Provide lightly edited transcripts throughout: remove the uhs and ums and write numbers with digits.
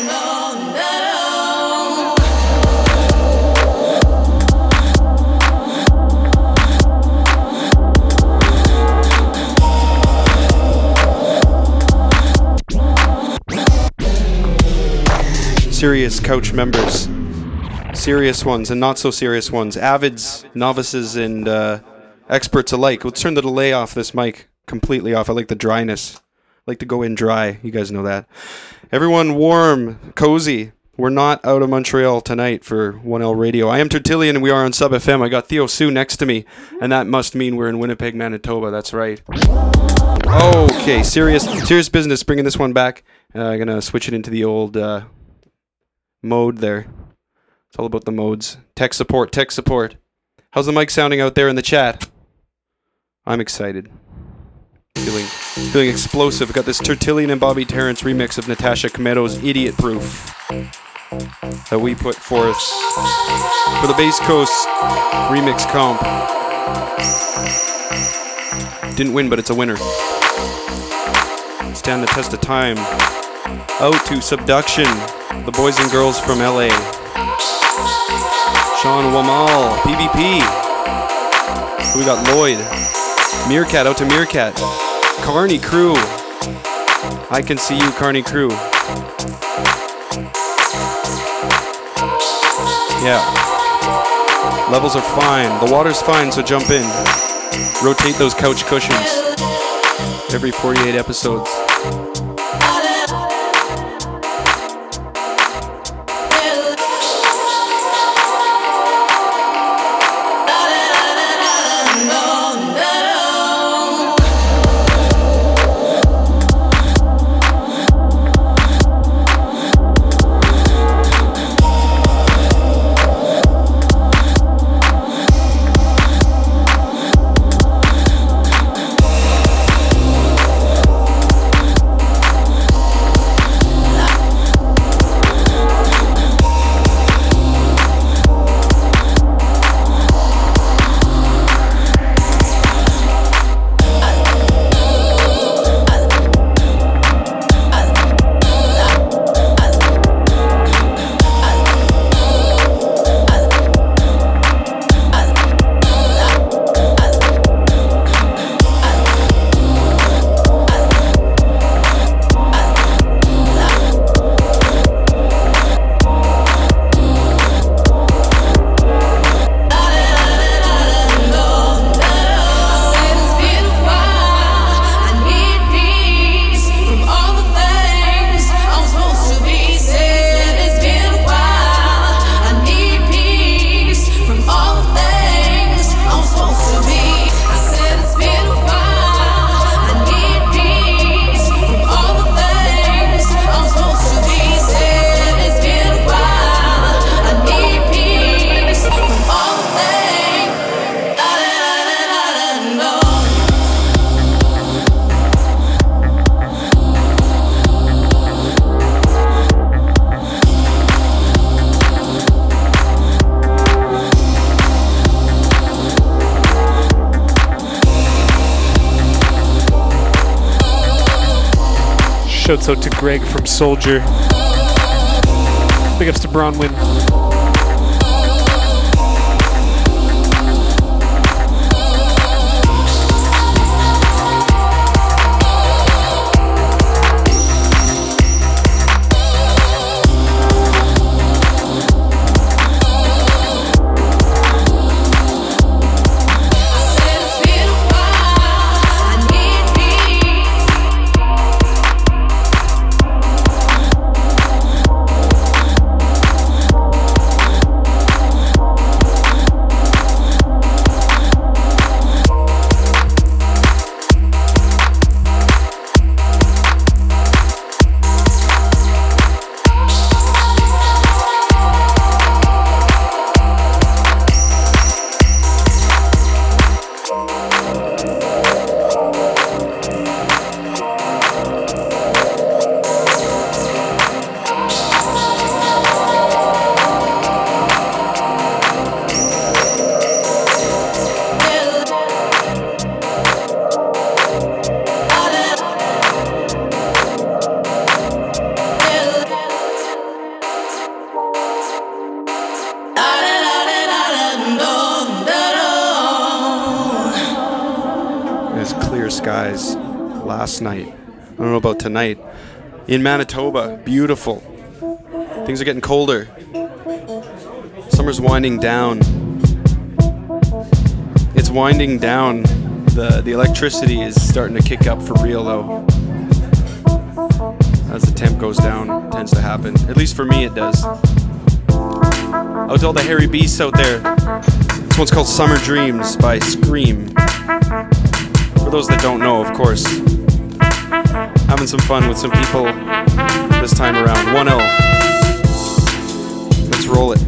Serious couch members, serious ones and not so serious ones, avids, novices, and experts alike. Let's turn the delay off this mic completely off. I like the dryness. I like to go in dry. You guys know that. Everyone warm, cozy. We're not out of Montreal tonight for 1L Radio. I am Tertullian and we are on Sub FM. I got Theo Sue next to me, and that must mean we're in Winnipeg, Manitoba. That's right. Okay, serious business. Bringing this one back. I'm going to switch it into the old mode there. It's all about the modes. Tech support. How's the mic sounding out there in the chat? I'm excited. Feeling explosive. Got this Tertullian and Bobby Terrence remix of Natasha Cometto's Idiot Proof that we put forth for the Bass Coast remix comp. Didn't win, but it's a winner. Stand the test of time. Out to Subduction, the boys and girls from LA. Sean Wamal, PvP. We got Lloyd. Meerkat, out to Meerkat. Carney Crew. I can see you, Carney Crew. Yeah. Levels are fine. The water's fine, so jump in. Rotate those couch cushions. Every 48 episodes. Shouts out to Greg from Soldier. Big ups to Bronwyn. skies last night. I don't know about tonight. In Manitoba, beautiful. Things are getting colder. Summer's winding down. It's winding down. The electricity is starting to kick up for real though. As the temp goes down, it tends to happen. At least for me it does. Out to all the hairy beasts out there. This one's called Summer Dreams by Scream. For those that don't know, of course. Having some fun with some people this time around. 1-0. Let's roll it.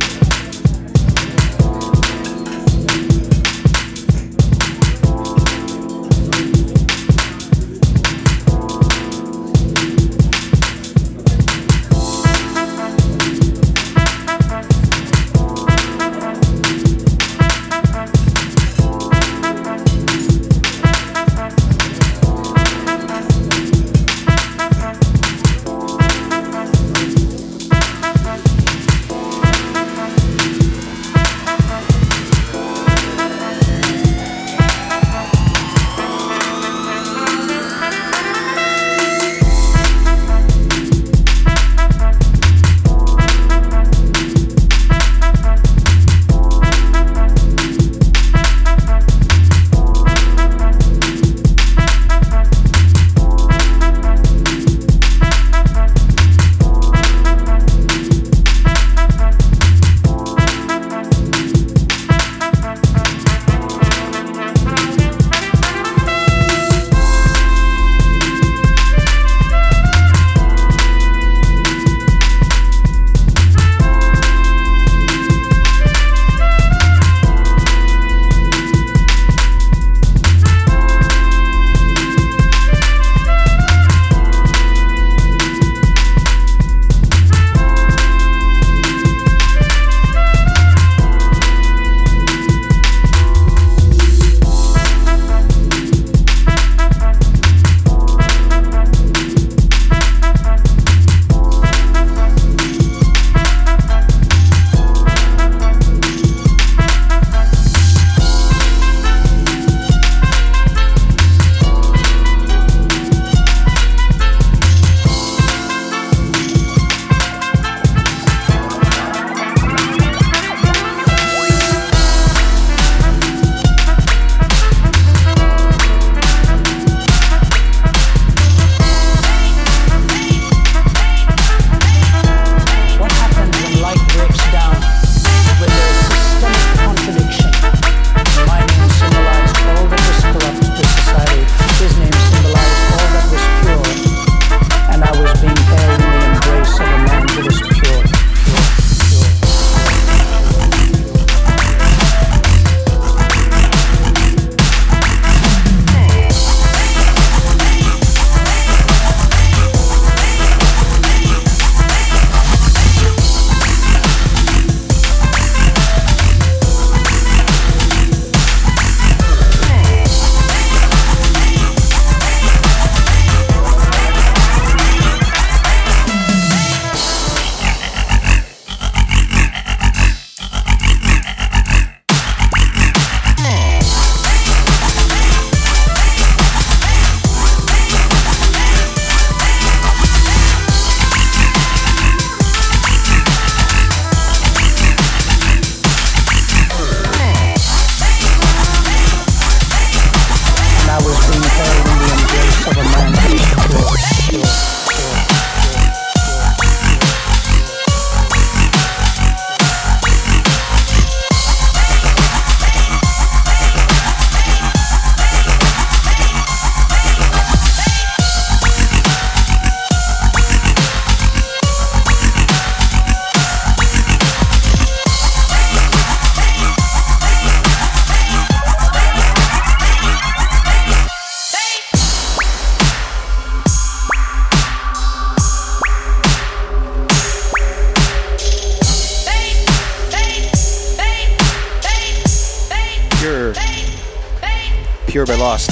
Pure by Lost.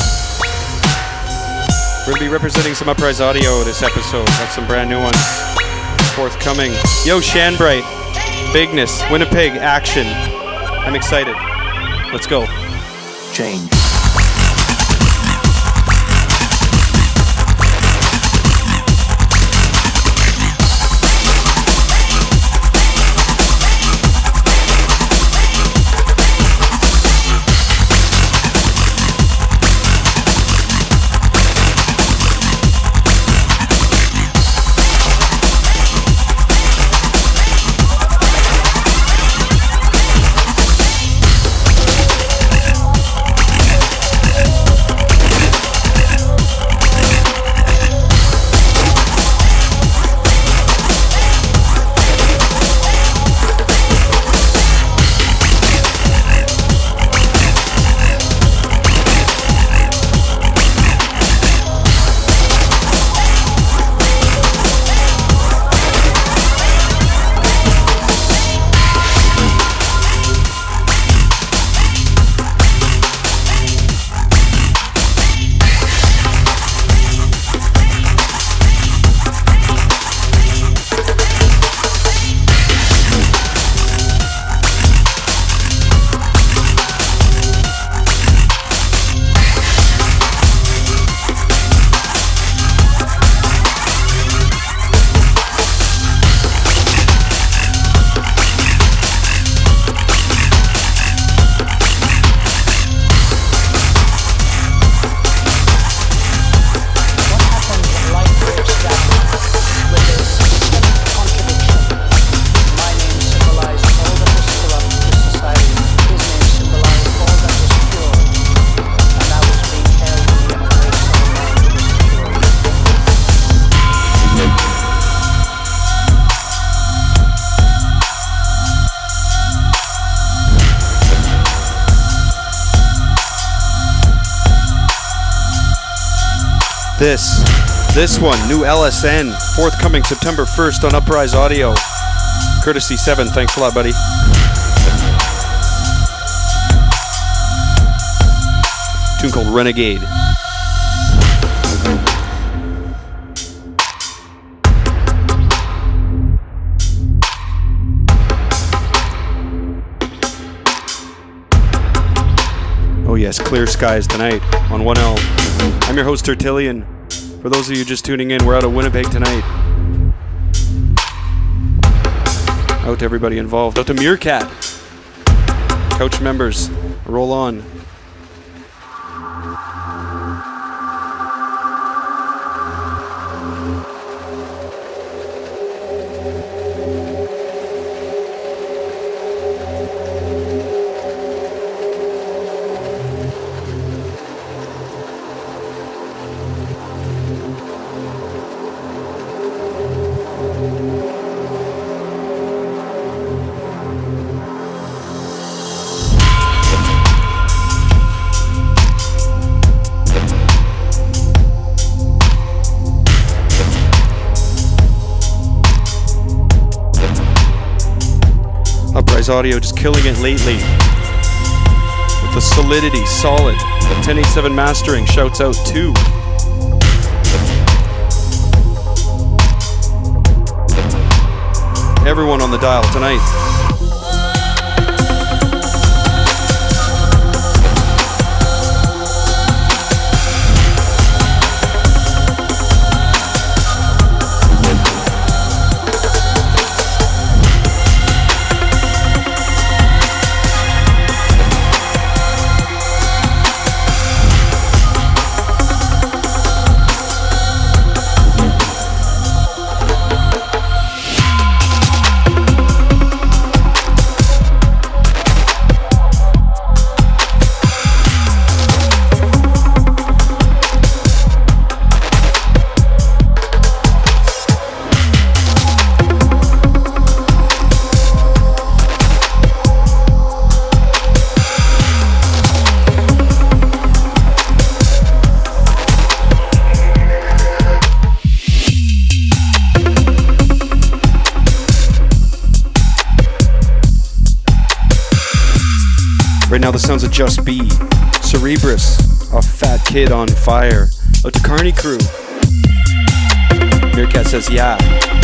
We're going to be representing some Uprise Audio this episode. Got some brand new ones forthcoming. Yo, Shanbright, Bigness, Winnipeg, Action. I'm excited. Let's go. Change. This one, new LSN, forthcoming September 1st on Uprise Audio. Courtesy 7, thanks a lot, buddy. Tune called Renegade. Oh yes, clear skies tonight on 1L. I'm your host, Tertullian. For those of you just tuning in, we're out of Winnipeg tonight. Out to everybody involved. Out to Meerkat. Couch members, roll on. Audio just killing it lately with the solidity, solid. 1087 mastering shouts out too. Everyone on the dial tonight. Right now the sounds of Just Be, Cerebrus, a fat kid on fire. Out to Carney Crew. Meerkat says yeah.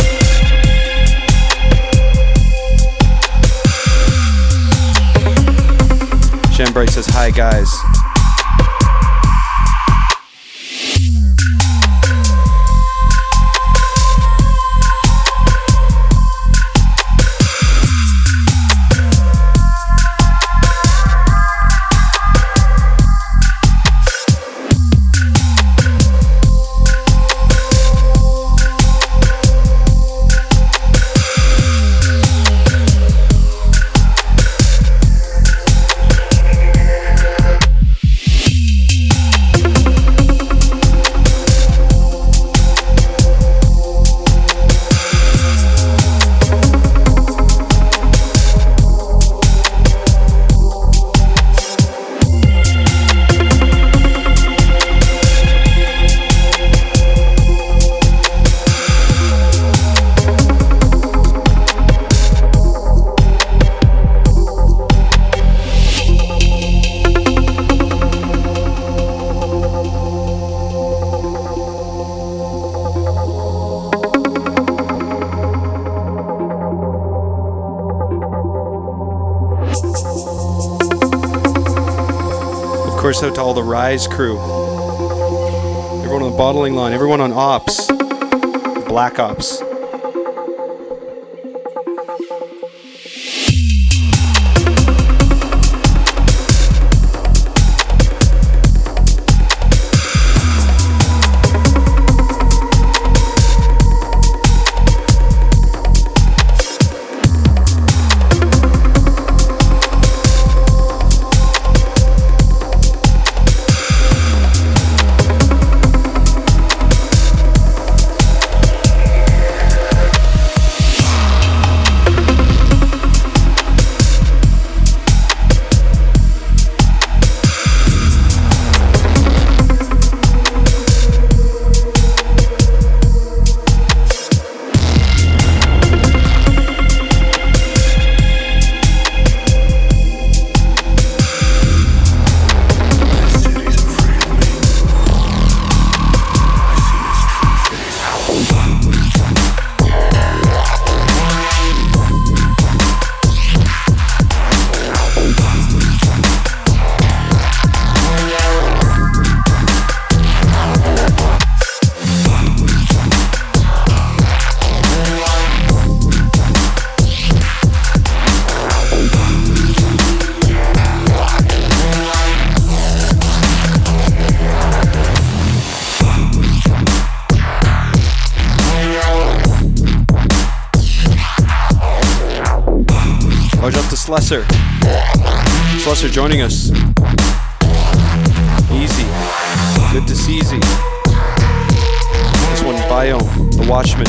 Shambright says hi guys. Of course, out to all the Rise crew. Everyone on the bottling line, everyone on Ops, Black Ops. Slesser. Slesser joining us. Easy. Good to see Easy. This one, Biome, The Watchman.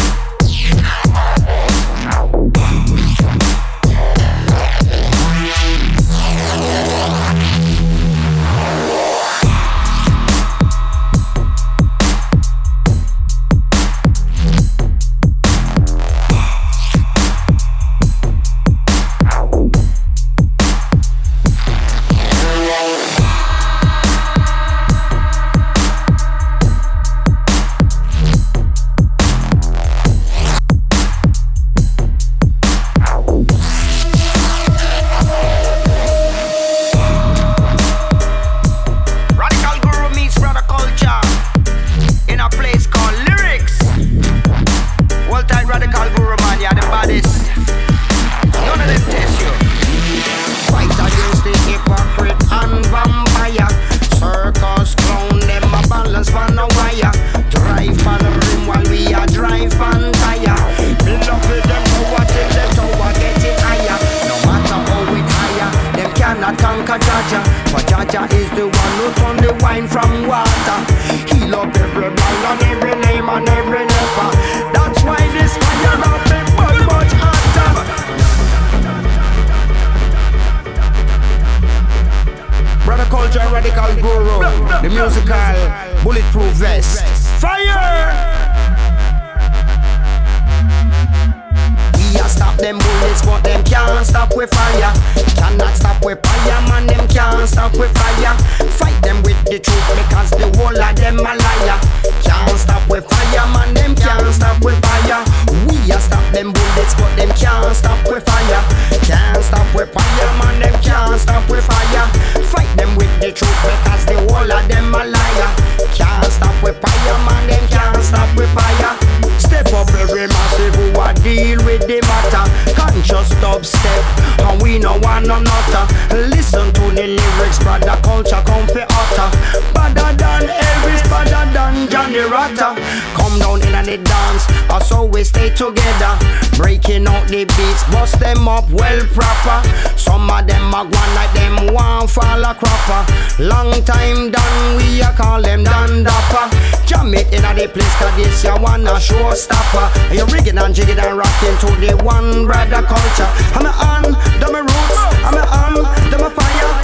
Long time done, we a call them Dan Dapper. Jam it in a the place, cause this ya wanna showstopper. You rigging and jigging and rocking to the one brother culture. I'm a on, them a roots, I'm a on, them a fire.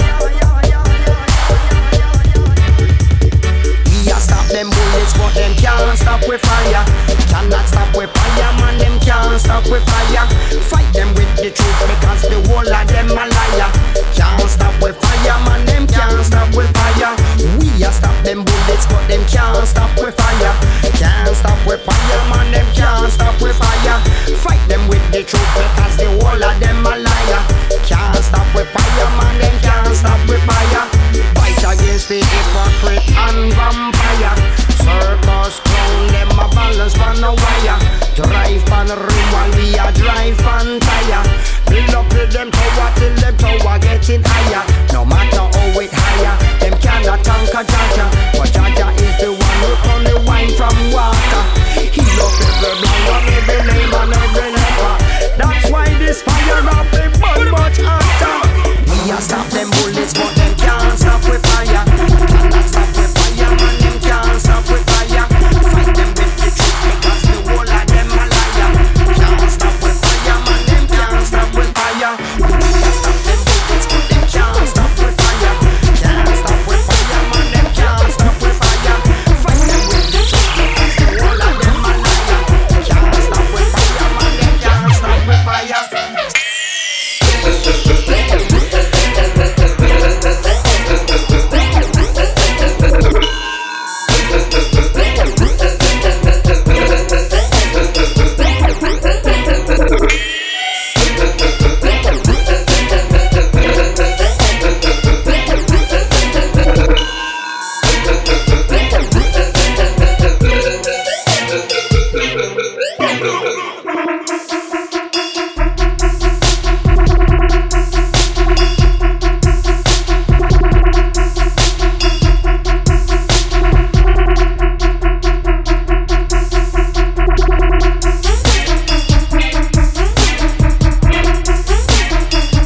We a stop them bullets, but them can't stop with fire. Cannot stop with fire, man, them can't stop with fire. Fight them with the truth, because the whole of them a liar. Can't stop with fire, man, them can't stop with fire. We a stop them bullets, but them can't stop with fire. Can't stop with fire, man, them can't stop with fire. Fight them with the truth, because the whole of them a liar. Can't stop with fire, man, them can't stop with fire. Fight against the hypocrite and vampire. Circus clown, them a balance on a wire. Drive on the rim while we a drive on tire. Build up with them tower till them tower getting higher. No matter how it higher, them cannot conquer Jaja. But Jaja is the one who turn the wine from water. He love every blind on every name and every leper. That's why this fire up they burn much hotter. We a stop them bullets, but them can't stop with fire. Cannot stop with fire, man, them can't stop with fire. Fight them with the truth, because the whole of them a liar. Can't stop with fire, man, them can't stop with fire. We a stop them bullets, but them can't stop with fire. Can't stop with fire, man, them can't stop with fire. Fight them with the truth, because the whole of them a liar. Can't stop with fire,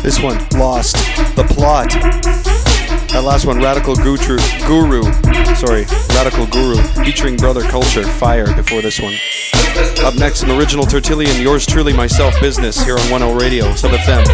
This one, Lost. The Plot. That last one, Radical Guru. Radical Guru, featuring Brother Culture, Fire, before this one. Up next, an original Tertullian, yours truly, myself, Business, here on 10 Radio, Sub FM.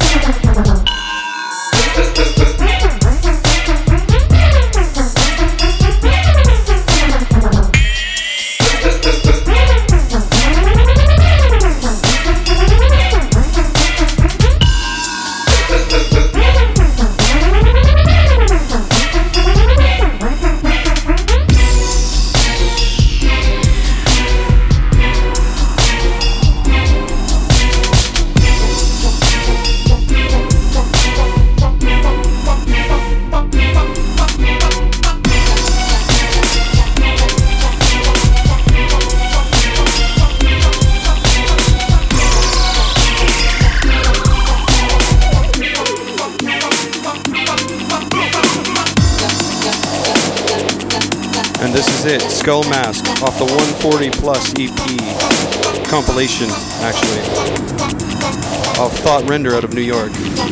Skull Mask off the 140 Plus EP compilation, actually, of Thought Render out of New York.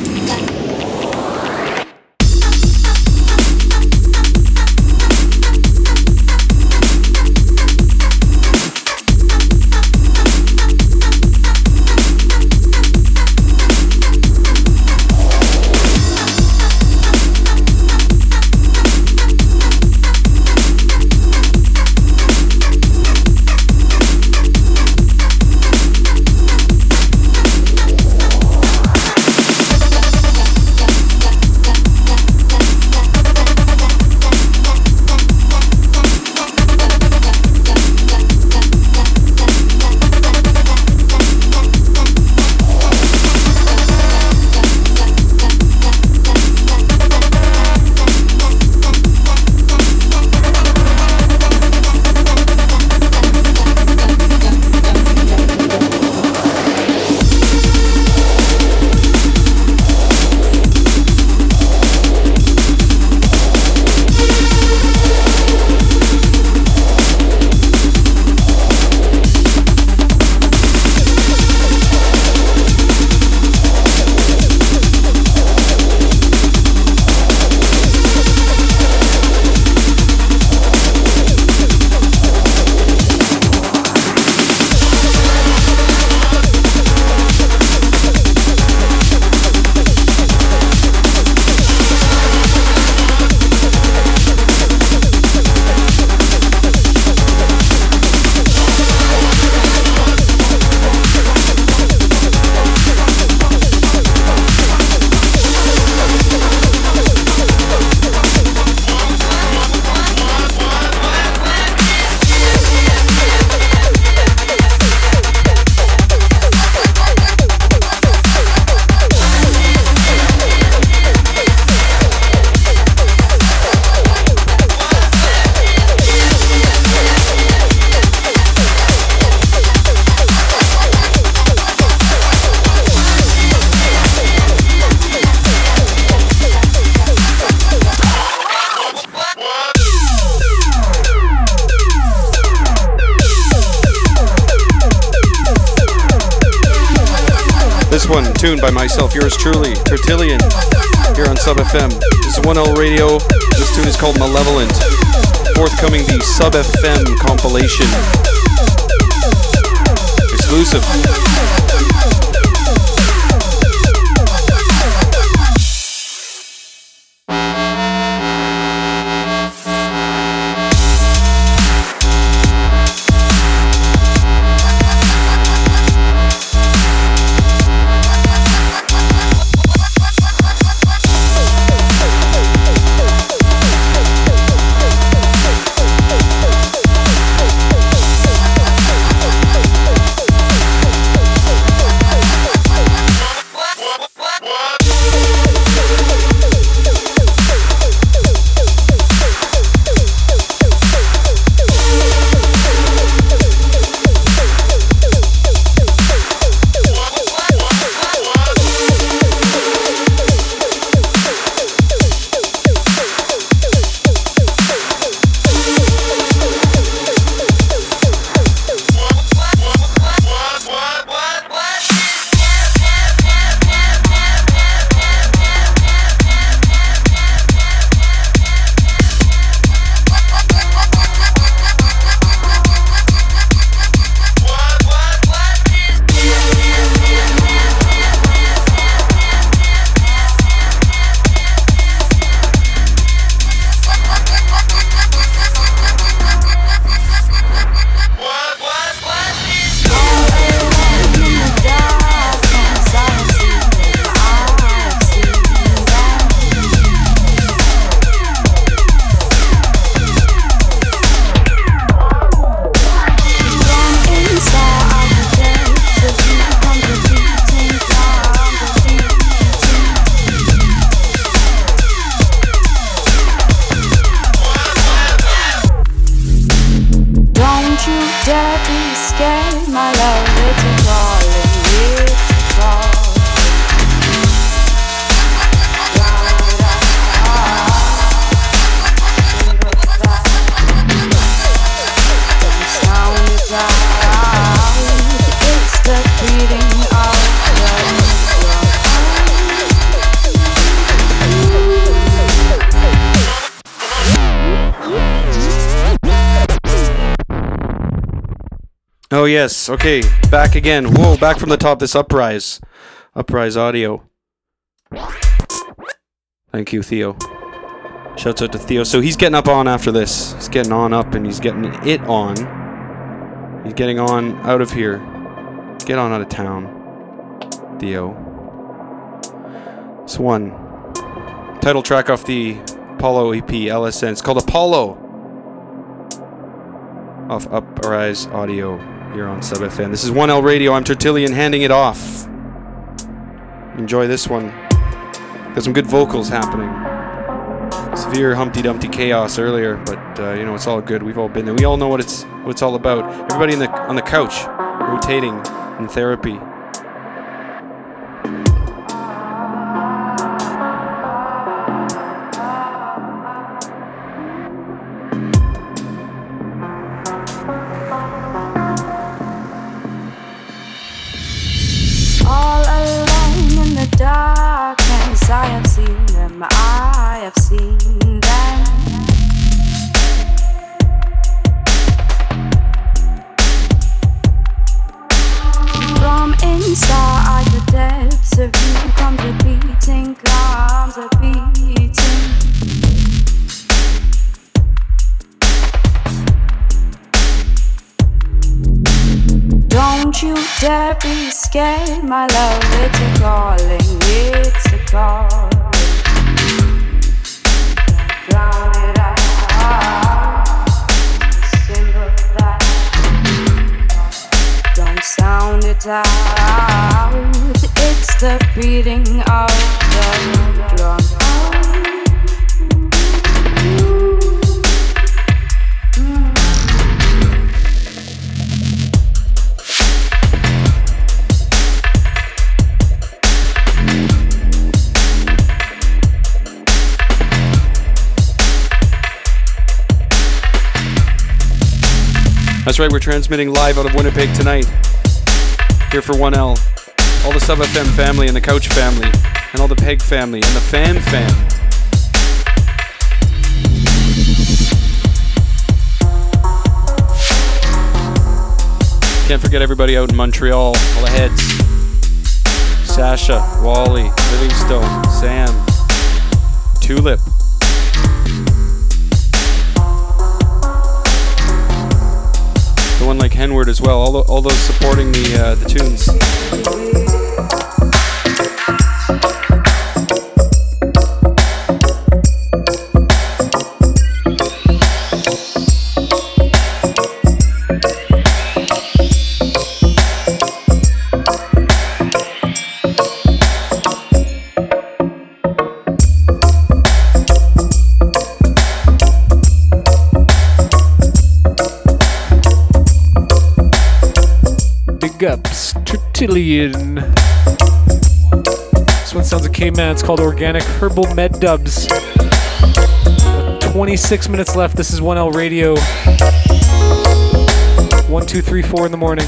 Tuned by myself, yours truly, Tertullian, here on Sub FM. This is 1L Radio. This tune is called Malevolent. Forthcoming the Sub FM compilation. Exclusive. Oh yes, okay, back again. Whoa, back from the top, this Uprise audio. Thank you, Theo. Shouts out to Theo. So he's getting up on after this. He's getting on up and he's getting it on. He's getting on out of here. Get on out of town, Theo. This one. Title track off the Apollo EP, LSN. It's called Apollo. Off Uprise Audio here on Sub FM. This is 1L Radio. I'm Tertullian handing it off. Enjoy this one. Got some good vocals happening. Severe Humpty Dumpty chaos earlier, but it's all good. We've all been there. We all know what it's all about. Everybody on the couch, rotating in therapy. All alone in the darkness, I have seen them, I have seen them. From inside the depths of you comes a beating, comes a beating. Don't you dare be scared, my love, it's a calling, it's a calling. Drown it out, the symbol that don't sound it out. It's the beating of the drum. That's right, we're transmitting live out of Winnipeg tonight. Here for 1L. All the Sub FM family and the Couch family and all the Peg family and the Fan fam. Can't forget everybody out in Montreal, all the heads. Sasha, Wally, Livingstone, Sam, Tulip. The one like Henward as well. All those supporting the tunes. Ups, Tertullian. This one sounds like K-Man. It's called Organic Herbal Med Dubs. 26 minutes left. This is 1L Radio. 1, 2, 3, 4 in the morning.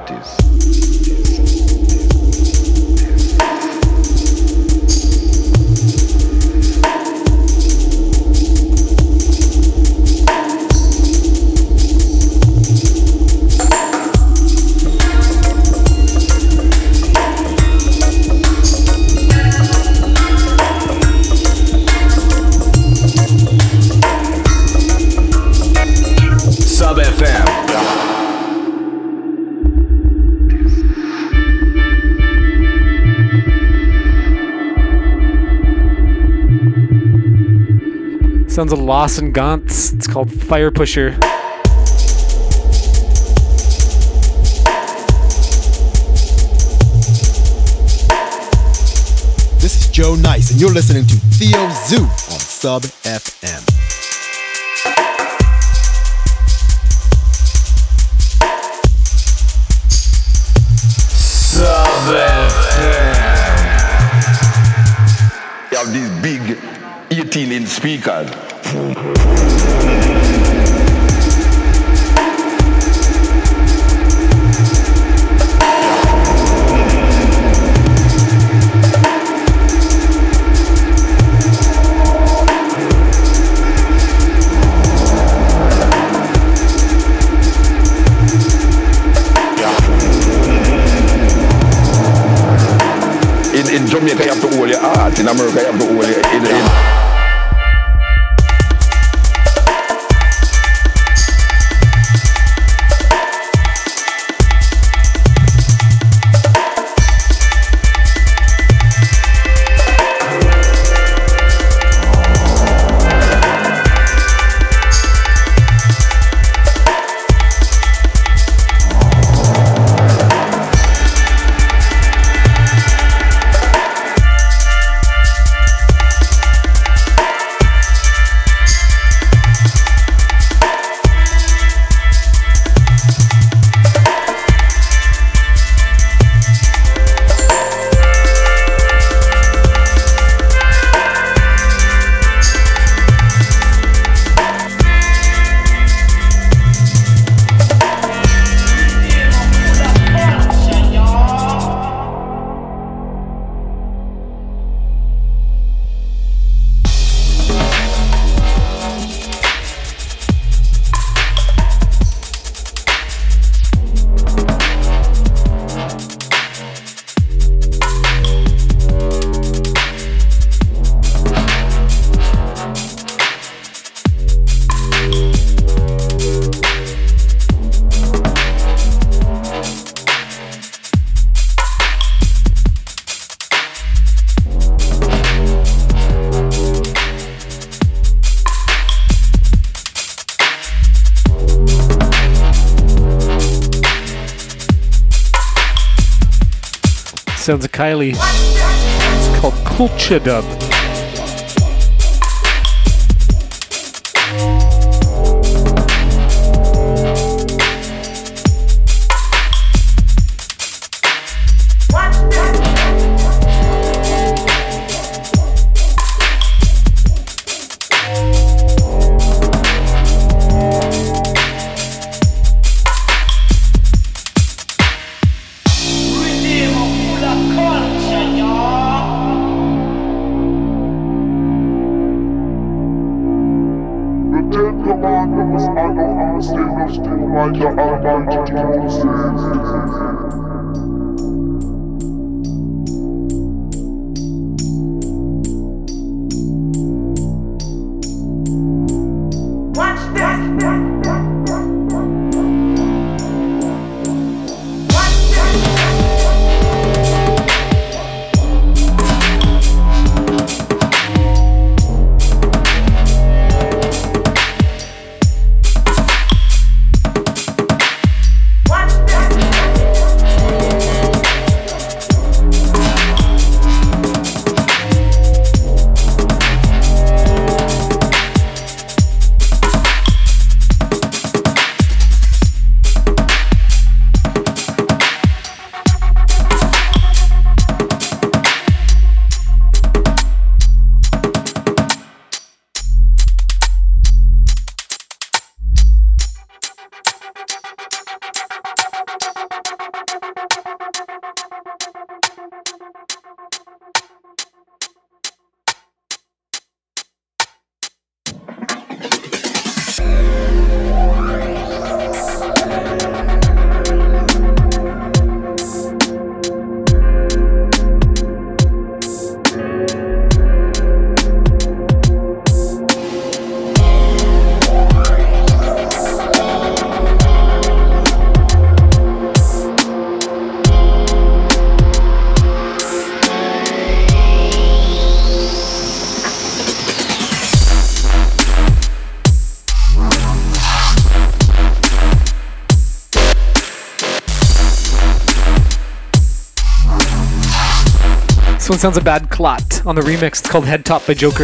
artist. Sub FM. Sounds of Lawson Gantz. It's called Fire Pusher. This is Joe Nice, and you're listening to Theo Zoo on Sub FM. You have these big 18-inch speakers. In Jamaica, you have to hold your heart. In America, you have to hold your... Sounds of Kylie. It's called Culture Dub. one sounds a bad clot on the remix. It's called Head Top by Joker.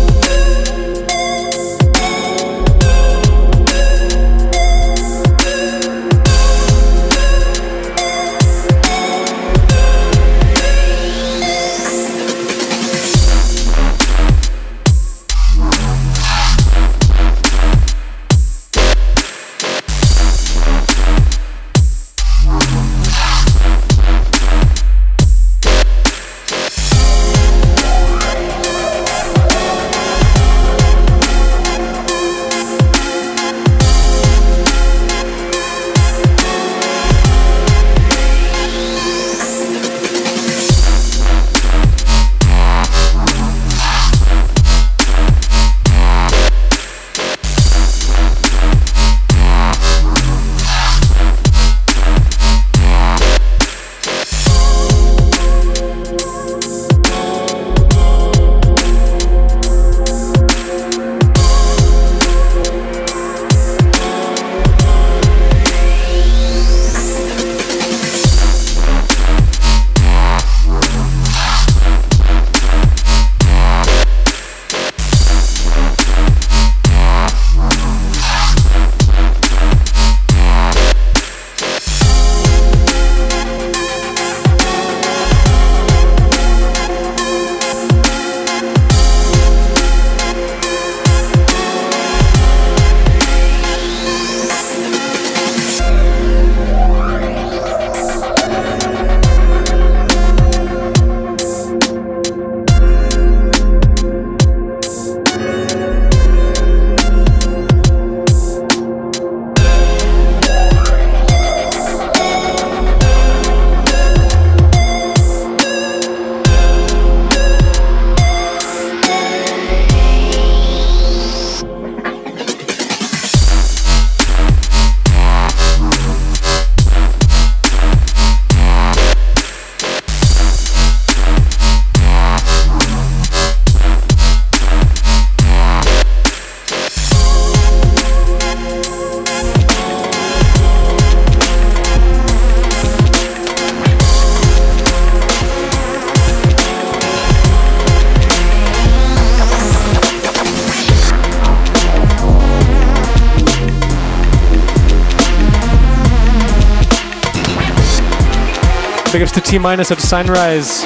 Big ups to T-Minus at Sunrise.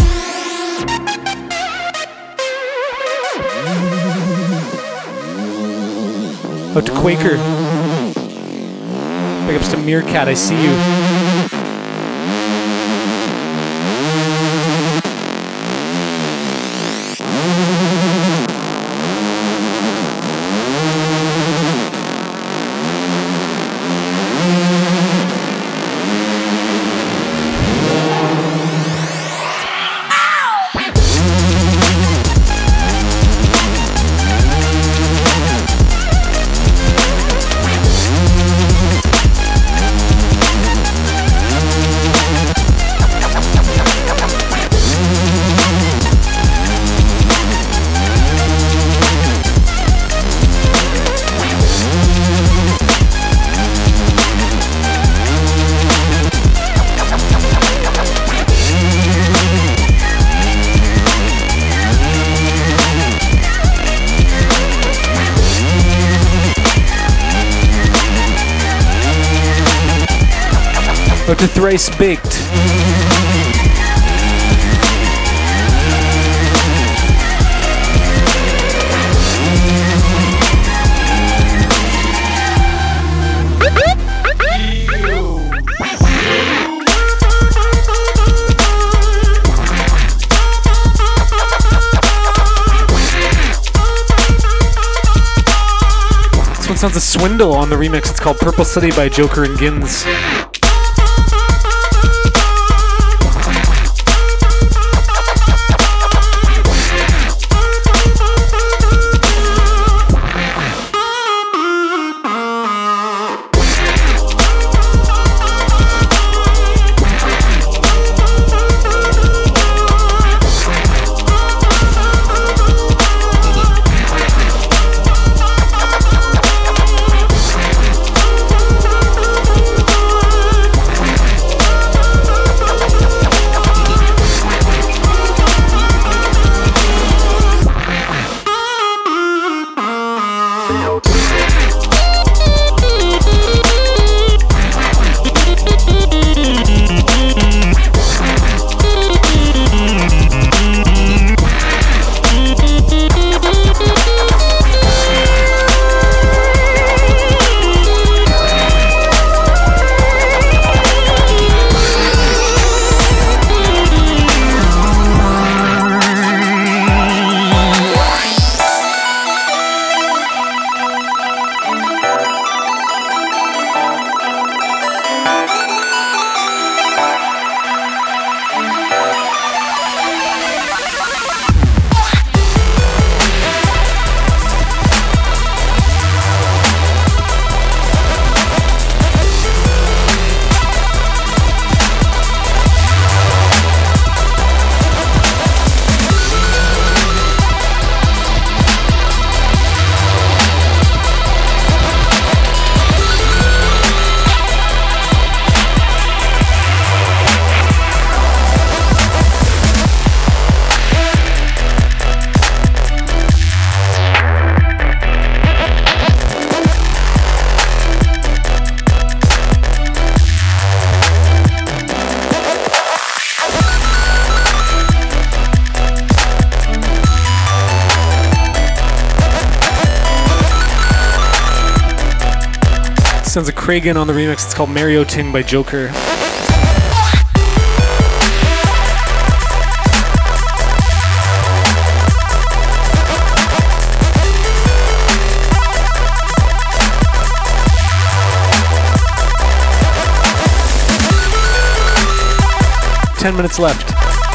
Out to Quaker. Big ups to Meerkat, I see you. Out to Thrice Baked. This one sounds a swindle on the remix. It's called Purple City by Joker and Gins. Sounds of Kragan on the remix. It's called Mario Ting by Joker. Minutes left.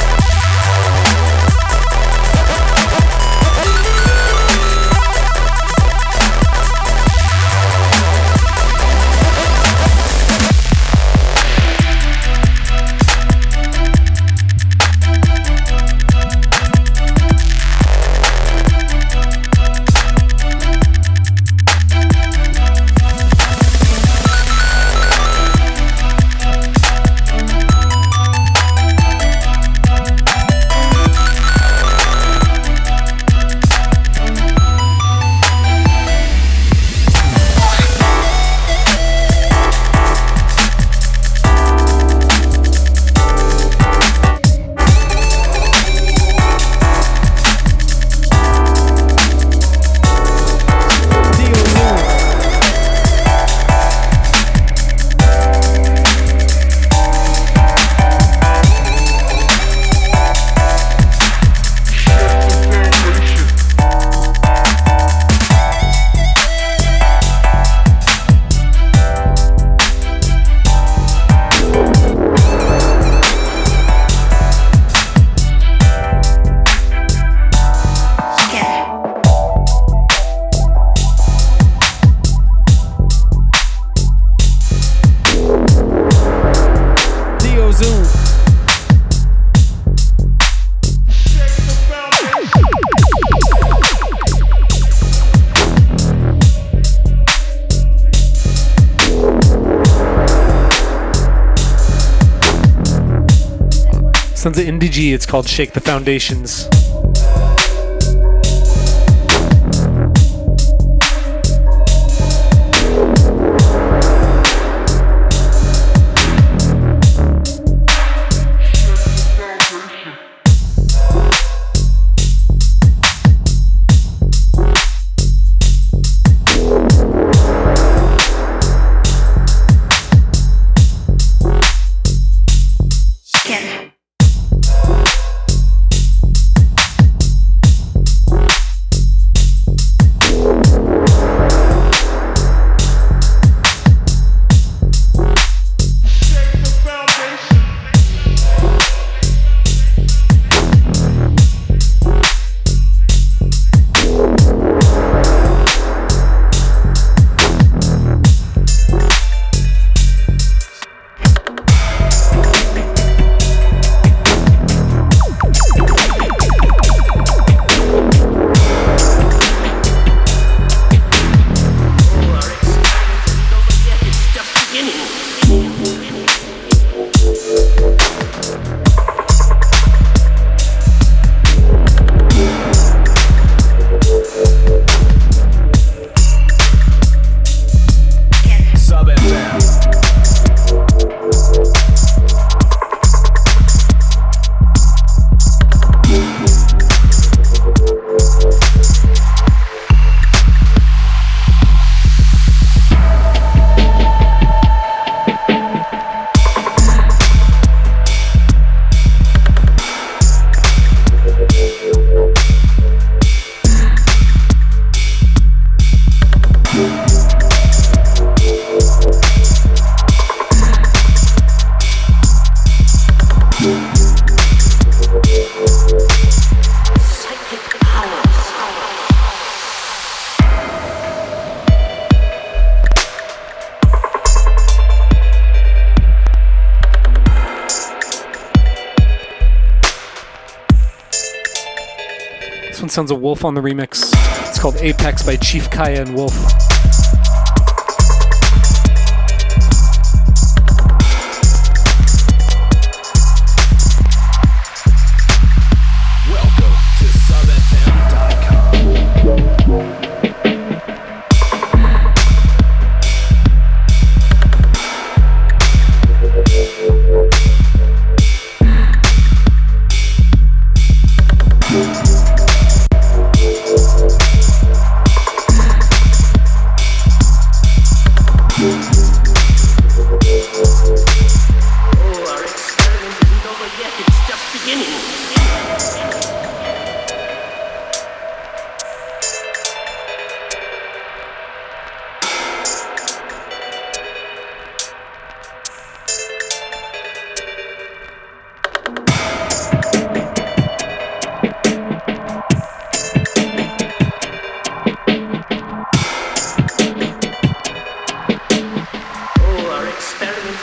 Sounds of Indie G. It's called Shake the Foundations. This one sounds a Wolf on the remix. It's called Apex by Chief Kaya and Wolf.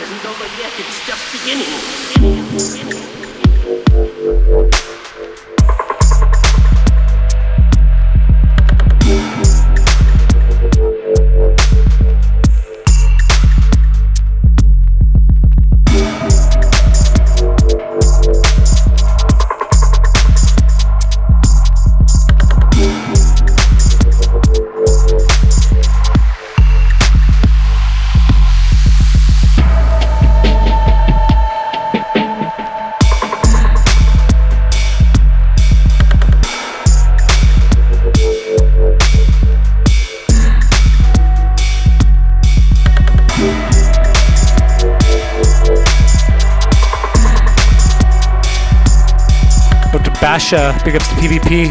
isn't over yet, it's just beginning. Basha, big ups to PvP.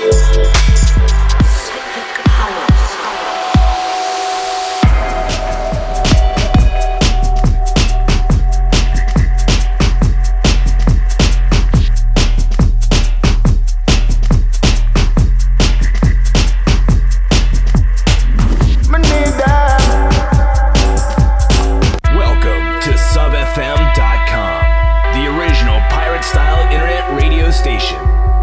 Welcome to SubFM.com, the original pirate-style internet radio station.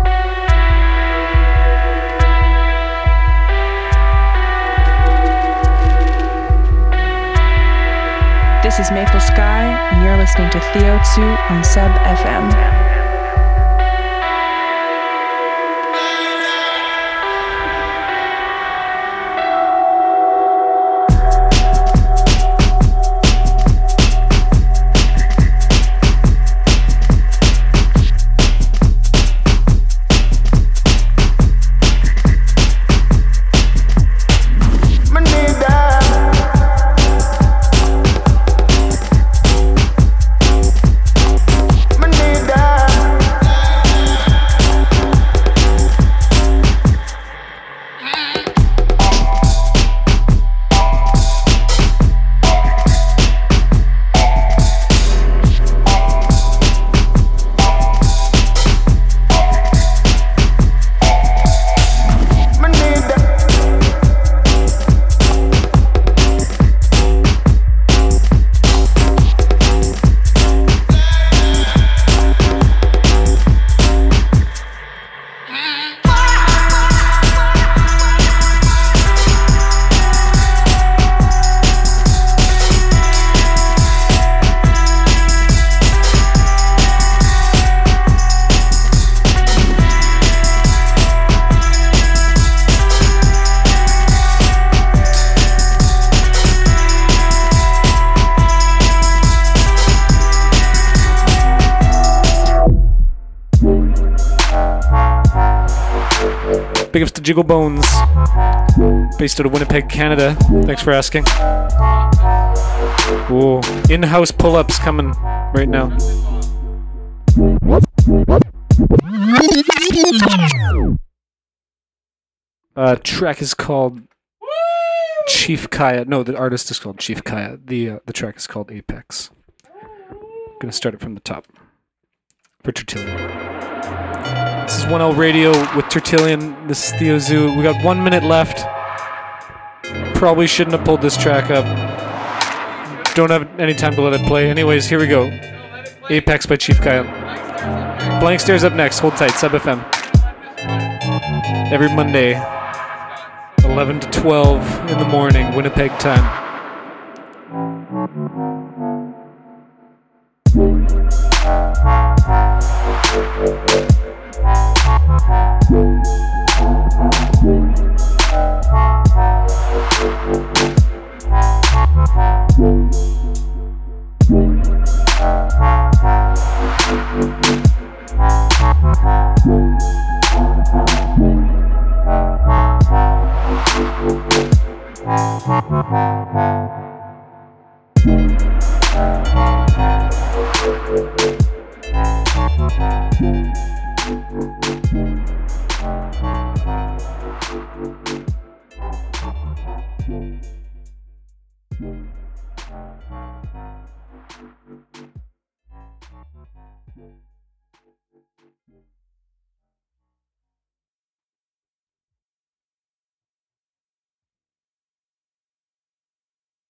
This is Maple Sky, and you're listening to Theo Tzu on Sub FM. Big ups to Jiggle Bones, based out of Winnipeg, Canada. Thanks for asking. Ooh, in-house pull-ups coming right now. Track is called Chief Kaya. No, the artist is called Chief Kaya. The track is called Apex. I'm gonna start it from the top for Tertullian. This is 1L Radio with Tertullian. This is Theo Zoo. We got 1 minute left. Probably shouldn't have pulled this track up. Don't have any time to let it play. Anyways, here we go. Apex by Chief Kaya. Blank Stares up next. Hold tight. Sub FM. Every Monday, 11 to 12 in the morning, Winnipeg time.